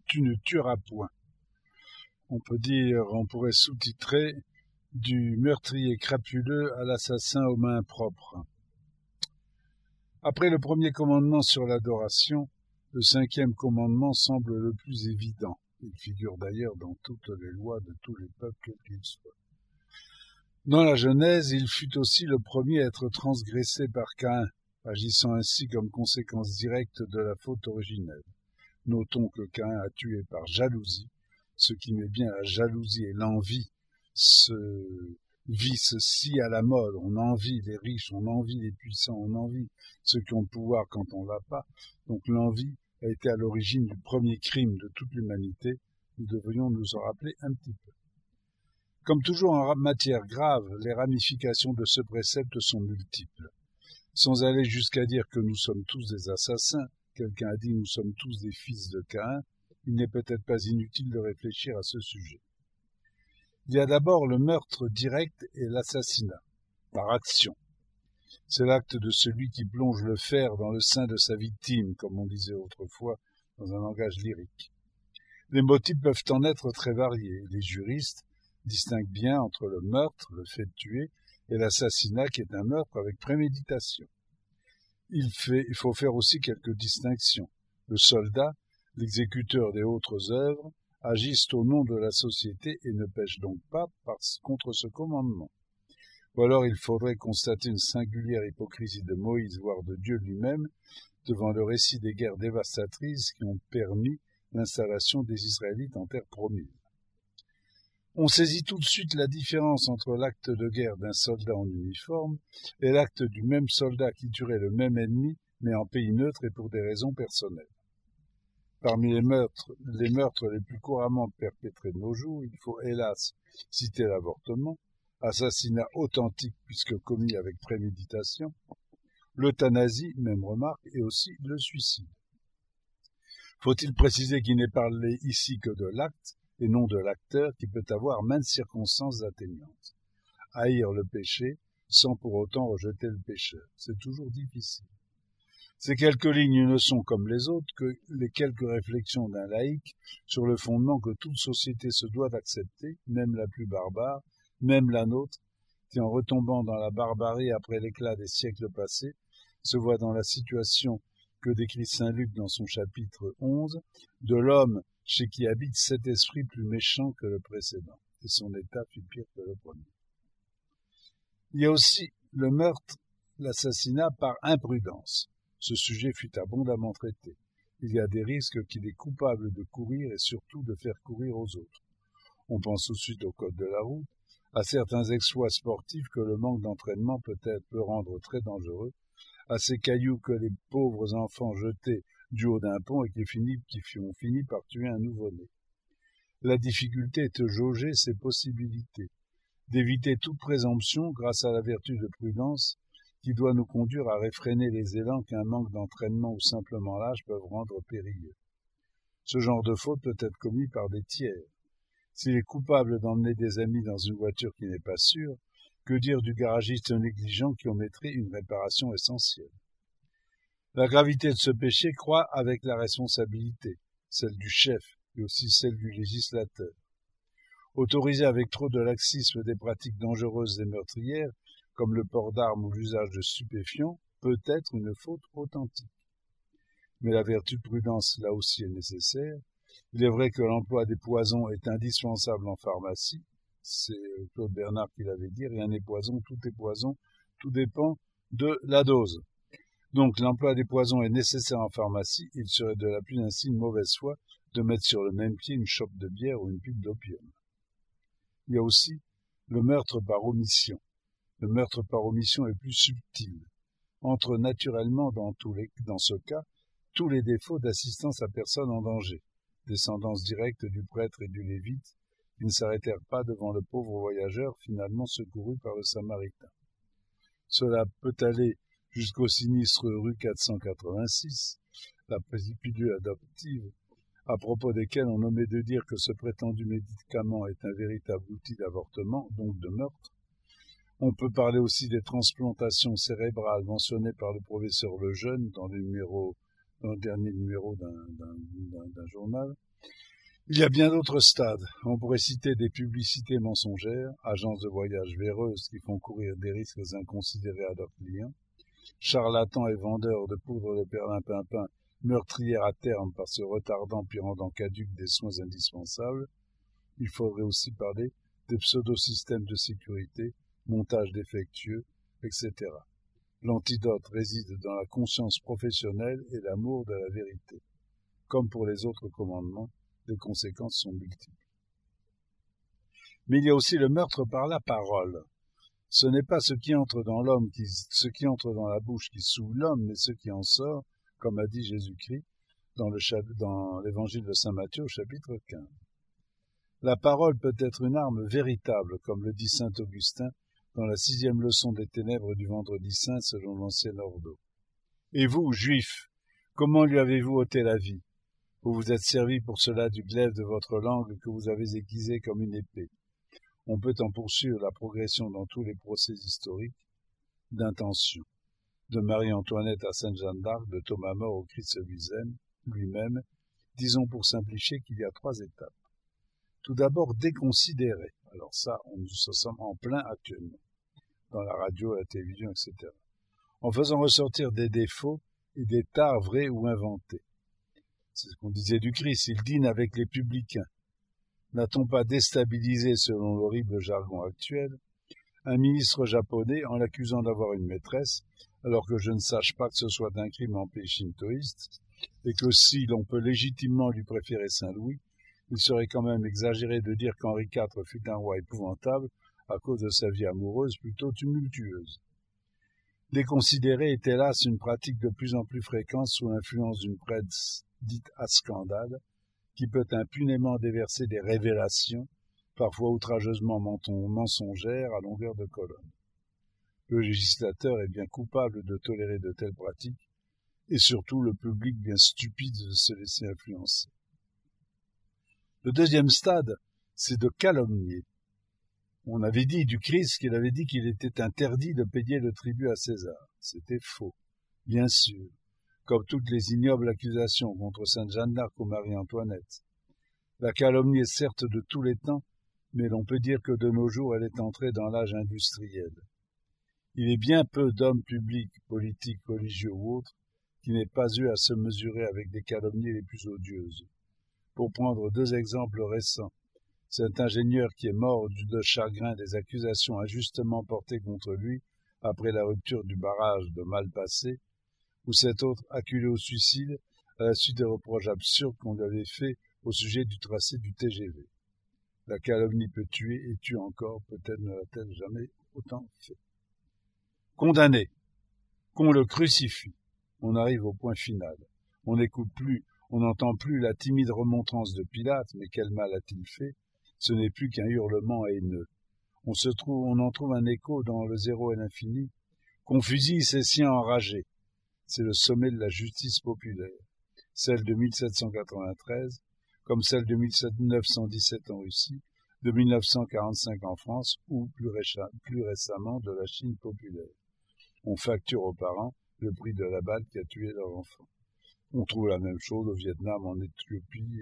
Tu ne tueras point. On pourrait sous-titrer du meurtrier crapuleux à l'assassin aux mains propres. Après le premier commandement sur l'adoration, le 5e commandement semble le plus évident. Il figure d'ailleurs dans toutes les lois de tous les peuples, quels qu'ils soient. Dans la Genèse, il fut aussi le premier à être transgressé par Caïn, agissant ainsi comme conséquence directe de la faute originelle. Notons que Caïn a tué par jalousie, ce qui met bien la jalousie et l'envie, ce vice si à la mode. On envie les riches, on envie les puissants, on envie ceux qui ont le pouvoir quand on l'a pas. Donc l'envie a été à l'origine du premier crime de toute l'humanité. Nous devrions nous en rappeler un petit peu. Comme toujours en matière grave, les ramifications de ce précepte sont multiples. Sans aller jusqu'à dire que nous sommes tous des assassins, quelqu'un a dit nous sommes tous des fils de Caïn, il n'est peut-être pas inutile de réfléchir à ce sujet. Il y a d'abord le meurtre direct et l'assassinat, par action. C'est l'acte de celui qui plonge le fer dans le sein de sa victime, comme on disait autrefois dans un langage lyrique. Les motifs peuvent en être très variés. Les juristes distinguent bien entre le meurtre, le fait de tuer, et l'assassinat qui est un meurtre avec préméditation. Il faut faire aussi quelques distinctions. Le soldat, l'exécuteur des autres œuvres, agissent au nom de la société et ne pêchent donc pas contre ce commandement. Ou alors il faudrait constater une singulière hypocrisie de Moïse, voire de Dieu lui-même, devant le récit des guerres dévastatrices qui ont permis l'installation des Israélites en terre promise. On saisit tout de suite la différence entre l'acte de guerre d'un soldat en uniforme et l'acte du même soldat qui tuerait le même ennemi, mais en pays neutre et pour des raisons personnelles. Parmi les meurtres les plus couramment perpétrés de nos jours, il faut hélas citer l'avortement, assassinat authentique puisque commis avec préméditation, l'euthanasie, même remarque, et aussi le suicide. Faut-il préciser qu'il n'est parlé ici que de l'acte et non de l'acteur qui peut avoir maintes circonstances atteignantes. Haïr le péché sans pour autant rejeter le pécheur, c'est toujours difficile. Ces quelques lignes ne sont, comme les autres, que les quelques réflexions d'un laïc sur le fondement que toute société se doit d'accepter, même la plus barbare, même la nôtre, qui en retombant dans la barbarie après l'éclat des siècles passés, se voit dans la situation que décrit saint Luc dans son chapitre 11, de l'homme chez qui habite cet esprit plus méchant que le précédent, et son état fut pire que le premier. Il y a aussi le meurtre, l'assassinat par imprudence. Ce sujet fut abondamment traité. Il y a des risques qu'il est coupable de courir et surtout de faire courir aux autres. On pense tout de suite au code de la route, à certains exploits sportifs que le manque d'entraînement peut rendre très dangereux, à ces cailloux que les pauvres enfants jetaient du haut d'un pont et qui ont fini par tuer un nouveau-né. La difficulté est de jauger ses possibilités, d'éviter toute présomption grâce à la vertu de prudence qui doit nous conduire à réfréner les élans qu'un manque d'entraînement ou simplement l'âge peuvent rendre périlleux. Ce genre de faute peut être commis par des tiers. S'il est coupable d'emmener des amis dans une voiture qui n'est pas sûre, que dire du garagiste négligent qui omettrait une réparation essentielle? La gravité de ce péché croît avec la responsabilité, celle du chef et aussi celle du législateur. Autoriser avec trop de laxisme des pratiques dangereuses et meurtrières, comme le port d'armes ou l'usage de stupéfiants, peut être une faute authentique. Mais la vertu de prudence, là aussi, est nécessaire. Il est vrai que l'emploi des poisons est indispensable en pharmacie. C'est Claude Bernard qui l'avait dit, rien n'est poison, tout dépend de la dose. Donc l'emploi des poisons est nécessaire en pharmacie, il serait de la plus insigne mauvaise foi de mettre sur le même pied une chope de bière ou une pipe d'opium. Il y a aussi le meurtre par omission. Le meurtre par omission est plus subtil. Entre naturellement dans ce cas tous les défauts d'assistance à personne en danger, descendance directe du prêtre et du lévite, qui ne s'arrêtèrent pas devant le pauvre voyageur finalement secouru par le Samaritain. Cela peut aller jusqu'au sinistre rue 486, la pilule adoptive, à propos desquelles on omet de dire que ce prétendu médicament est un véritable outil d'avortement, donc de meurtre. On peut parler aussi des transplantations cérébrales mentionnées par le professeur Lejeune dans le dernier numéro d'un journal. Il y a bien d'autres stades. On pourrait citer des publicités mensongères, agences de voyage véreuses qui font courir des risques inconsidérés à leurs clients, charlatans et vendeurs de poudre de perlimpinpin meurtrières à terme par se retardant puis rendant caduques des soins indispensables. Il faudrait aussi parler des pseudo-systèmes de sécurité, montages défectueux, etc. L'antidote réside dans la conscience professionnelle et l'amour de la vérité. Comme pour les autres commandements, les conséquences sont multiples. Mais il y a aussi le meurtre par la parole. Ce n'est pas ce qui entre dans la bouche qui souille l'homme, mais ce qui en sort, comme a dit Jésus-Christ dans l'évangile de saint Matthieu au chapitre 15. La parole peut être une arme véritable, comme le dit saint Augustin dans la 6e leçon des ténèbres du vendredi saint selon l'ancien ordo. Et vous, juifs, comment lui avez-vous ôté la vie? Vous vous êtes servi pour cela du glaive de votre langue que vous avez aiguisé comme une épée. On peut en poursuivre la progression dans tous les procès historiques d'intention, de Marie-Antoinette à Sainte-Jeanne d'Arc, de Thomas More au Christ lui-même, disons pour simplifier qu'il y a 3 étapes. Tout d'abord, déconsidérer. Alors ça, nous sommes en plein actuellement, dans la radio, la télévision, etc. En faisant ressortir des défauts et des tares vrais ou inventés. C'est ce qu'on disait du Christ, il dîne avec les publicains. N'a-t-on pas déstabilisé, selon l'horrible jargon actuel, un ministre japonais en l'accusant d'avoir une maîtresse, alors que je ne sache pas que ce soit un crime en pays shintoïste, et que si l'on peut légitimement lui préférer Saint-Louis, il serait quand même exagéré de dire qu'Henri IV fut un roi épouvantable à cause de sa vie amoureuse plutôt tumultueuse. Déconsidérer est hélas une pratique de plus en plus fréquente sous l'influence d'une presse dite à scandale, qui peut impunément déverser des révélations, parfois outrageusement mensongères à longueur de colonne. Le législateur est bien coupable de tolérer de telles pratiques, et surtout le public bien stupide de se laisser influencer. Le deuxième stade, c'est de calomnier. On avait dit du Christ qu'il avait dit qu'il était interdit de payer le tribut à César. C'était faux, bien sûr, comme toutes les ignobles accusations contre Sainte Jeanne d'Arc ou Marie-Antoinette. La calomnie est certes de tous les temps, mais l'on peut dire que de nos jours elle est entrée dans l'âge industriel. Il est bien peu d'hommes publics, politiques, religieux ou autres, qui n'aient pas eu à se mesurer avec des calomnies les plus odieuses. Pour prendre 2 exemples récents, cet ingénieur qui est mort de chagrin des accusations injustement portées contre lui après la rupture du barrage de Malpassé, ou cet autre acculé au suicide à la suite des reproches absurdes qu'on lui avait faits au sujet du tracé du TGV. La calomnie peut tuer et tue encore, peut-être ne l'a-t-elle jamais autant fait. Condamné, qu'on le crucifie, on arrive au point final. On n'écoute plus, on n'entend plus la timide remontrance de Pilate, mais quel mal a-t-il fait? Ce n'est plus qu'un hurlement haineux. On en trouve un écho dans le Zéro et l'infini. Qu'on fusille ces siens enragés. C'est le sommet de la justice populaire. Celle de 1793, comme celle de 1917 en Russie, de 1945 en France ou plus récemment de la Chine populaire. On facture aux parents le prix de la balle qui a tué leur enfant. On trouve la même chose au Vietnam, en Éthiopie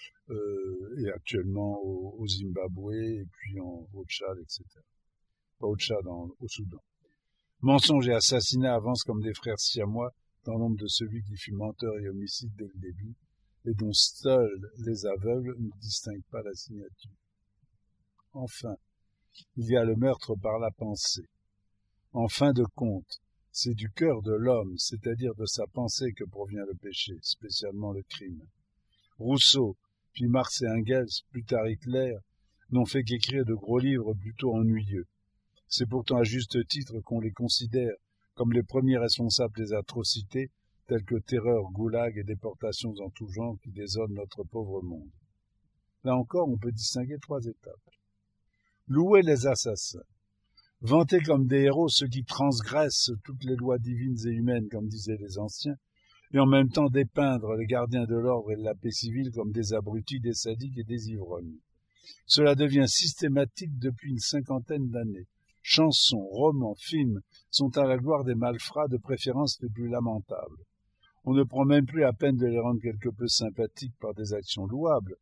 et actuellement au Zimbabwe et puis au Tchad, etc. Pas au Tchad, au Soudan. Mensonges et assassinats avancent comme des frères siamois dans l'ombre de celui qui fut menteur et homicide dès le début et dont seuls les aveugles ne distinguent pas la signature. Enfin, il y a le meurtre par la pensée. En fin de compte, c'est du cœur de l'homme, c'est-à-dire de sa pensée que provient le péché, spécialement le crime. Rousseau, puis Marx et Engels, plus tard Hitler, n'ont fait qu'écrire de gros livres plutôt ennuyeux. C'est pourtant à juste titre qu'on les considère comme les premiers responsables des atrocités, telles que terreur, goulag et déportations en tout genre qui désolent notre pauvre monde. Là encore, on peut distinguer 3 étapes. Louer les assassins. Vanter comme des héros ceux qui transgressent toutes les lois divines et humaines, comme disaient les anciens, et en même temps dépeindre les gardiens de l'ordre et de la paix civile comme des abrutis, des sadiques et des ivrognes. Cela devient systématique depuis une 50aine d'années. Chansons, romans, films sont à la gloire des malfrats, de préférence les plus lamentables. On ne prend même plus la peine de les rendre quelque peu sympathiques par des actions louables,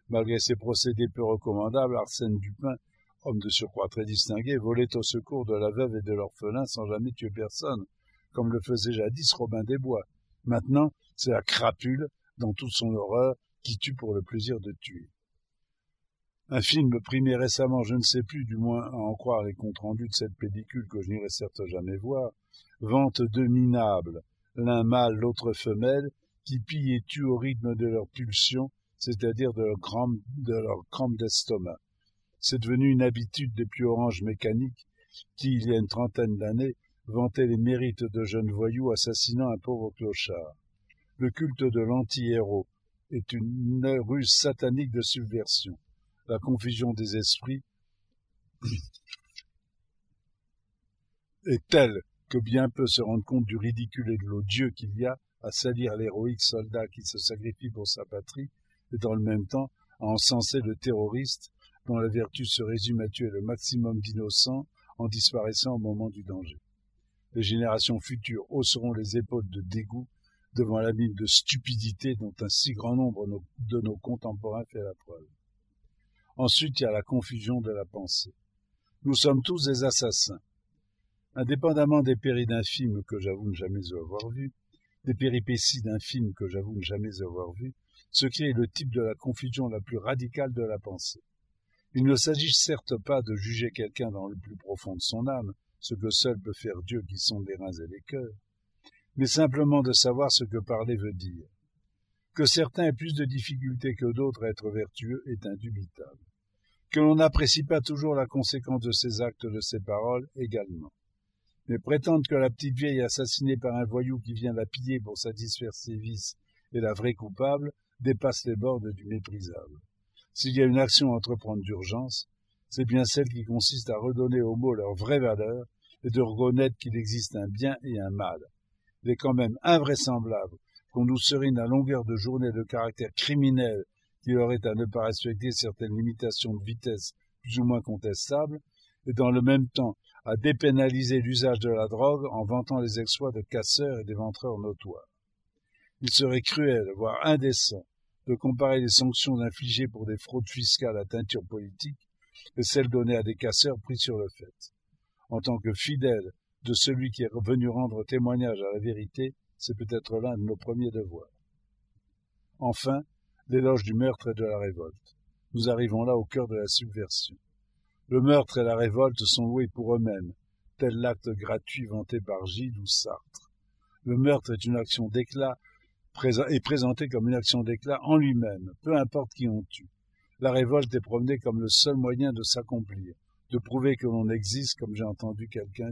Malgré ses procédés peu recommandables, Arsène Lupin, homme de surcroît très distingué, volait au secours de la veuve et de l'orphelin sans jamais tuer personne, comme le faisait jadis Robin des Bois. Maintenant, c'est la crapule, dans toute son horreur, qui tue pour le plaisir de tuer. Un film primé récemment, je ne sais plus, du moins à en croire les comptes rendus de cette pellicule que je n'irai certes jamais voir, vante deux minables, l'un mâle, l'autre femelle, qui pillent et tuent au rythme de leur pulsion, c'est-à-dire de leur crampe d'estomac. C'est devenu une habitude des plus oranges mécaniques qui, il y a une trentaine d'années, vantaient les mérites de jeunes voyous assassinant un pauvre clochard. Le culte de l'anti-héros est une ruse satanique de subversion. La confusion des esprits est telle que bien peu se rendent compte du ridicule et de l'odieux qu'il y a à salir l'héroïque soldat qui se sacrifie pour sa patrie et dans le même temps à encenser le terroriste dont la vertu se résume à tuer le maximum d'innocents en disparaissant au moment du danger. Les générations futures hausseront les épaules de dégoût devant la mine de stupidité dont un si grand nombre de nos contemporains fait la preuve. Ensuite, il y a la confusion de la pensée. Nous sommes tous des assassins. Indépendamment des périls d'un film que j'avoue ne jamais avoir vu, des péripéties d'un film que j'avoue ne jamais avoir vu, ce qui est le type de la confusion la plus radicale de la pensée. Il ne s'agit certes pas de juger quelqu'un dans le plus profond de son âme, ce que seul peut faire Dieu qui sonde les reins et les cœurs, mais simplement de savoir ce que parler veut dire. Que certains aient plus de difficultés que d'autres à être vertueux est indubitable. Que l'on n'apprécie pas toujours la conséquence de ses actes, de ses paroles, également. Mais prétendre que la petite vieille assassinée par un voyou qui vient la piller pour satisfaire ses vices est la vraie coupable dépasse les bornes du méprisable. S'il y a une action à entreprendre d'urgence, c'est bien celle qui consiste à redonner aux mots leur vraie valeur et de reconnaître qu'il existe un bien et un mal. Il est quand même invraisemblable qu'on nous serine à longueur de journée le caractère criminel qui aurait à ne pas respecter certaines limitations de vitesse plus ou moins contestables, et dans le même temps à dépénaliser l'usage de la drogue en vantant les exploits de casseurs et d'éventreurs notoires. Il serait cruel, voire indécent, de comparer les sanctions infligées pour des fraudes fiscales à teinture politique et celles données à des casseurs pris sur le fait. En tant que fidèle de celui qui est venu rendre témoignage à la vérité, c'est peut-être l'un de nos premiers devoirs. Enfin, l'éloge du meurtre et de la révolte. Nous arrivons là au cœur de la subversion. Le meurtre et la révolte sont loués pour eux-mêmes, tel l'acte gratuit vanté par Gide ou Sartre. Le meurtre est une action d'éclat, est présenté comme une action d'éclat en lui-même, peu importe qui on tue. La révolte est promenée comme le seul moyen de s'accomplir, de prouver que l'on existe, comme j'ai entendu quelqu'un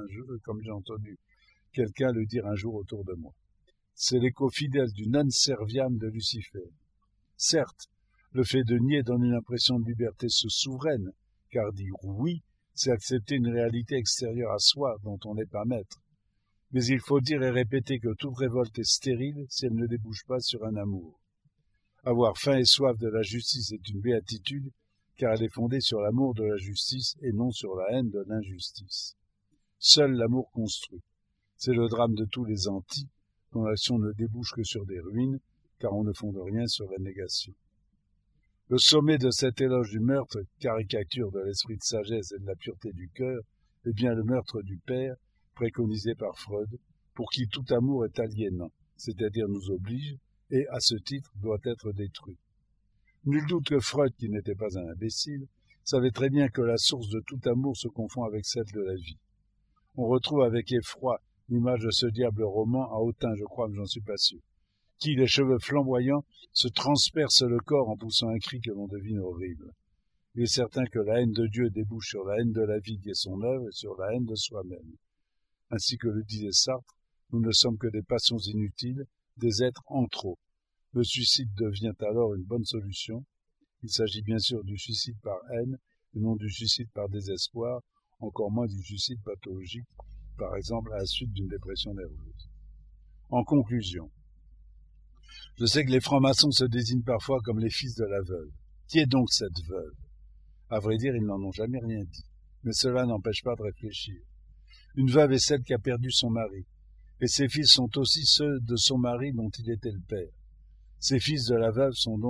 le dire un jour autour de moi. C'est l'écho fidèle du non serviam de Lucifer. Certes, le fait de nier donne une impression de liberté souveraine, car dire oui, c'est accepter une réalité extérieure à soi dont on n'est pas maître. Mais il faut dire et répéter que toute révolte est stérile si elle ne débouche pas sur un amour. Avoir faim et soif de la justice est une béatitude, car elle est fondée sur l'amour de la justice et non sur la haine de l'injustice. Seul l'amour construit. C'est le drame de tous les antis, dont l'action ne débouche que sur des ruines, car on ne fonde rien sur la négation. Le sommet de cet éloge du meurtre, caricature de l'esprit de sagesse et de la pureté du cœur, est bien le meurtre du père, préconisé par Freud, pour qui tout amour est aliénant, c'est-à-dire nous oblige, et, à ce titre, doit être détruit. Nul doute que Freud, qui n'était pas un imbécile, savait très bien que la source de tout amour se confond avec celle de la vie. On retrouve avec effroi l'image de ce diable roman, à Autun, je crois, mais j'en suis pas sûr, qui, les cheveux flamboyants, se transperce le corps en poussant un cri que l'on devine horrible. Il est certain que la haine de Dieu débouche sur la haine de la vie qui est son œuvre et sur la haine de soi-même. Ainsi que le disait Sartre, nous ne sommes que des passions inutiles, des êtres en trop. Le suicide devient alors une bonne solution. Il s'agit bien sûr du suicide par haine et non du suicide par désespoir, encore moins du suicide pathologique, par exemple à la suite d'une dépression nerveuse. En conclusion, je sais que les francs-maçons se désignent parfois comme les fils de la veuve. Qui est donc cette veuve? À vrai dire, ils n'en ont jamais rien dit, mais cela n'empêche pas de réfléchir. Une veuve est celle qui a perdu son mari, et ses fils sont aussi ceux de son mari dont il était le père. Ces fils de la veuve sont donc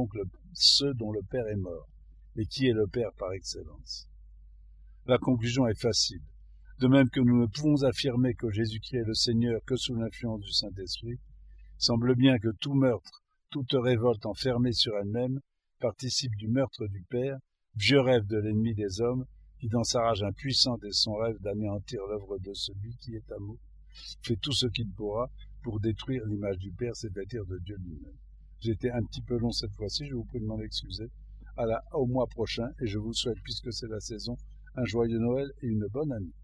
ceux dont le Père est mort. Et qui est le Père par excellence? La conclusion est facile. De même que nous ne pouvons affirmer que Jésus-Christ est le Seigneur que sous l'influence du Saint-Esprit, il semble bien que tout meurtre, toute révolte enfermée sur elle-même participe du meurtre du Père, vieux rêve de l'ennemi des hommes, qui dans sa rage impuissante et son rêve d'anéantir l'œuvre de celui qui est amour, fait tout ce qu'il pourra pour détruire l'image du Père, c'est-à-dire de Dieu lui-même. J'ai été un petit peu long cette fois-ci, je vous prie de m'en excuser. Au mois prochain, et je vous souhaite, puisque c'est la saison, un joyeux Noël et une bonne année.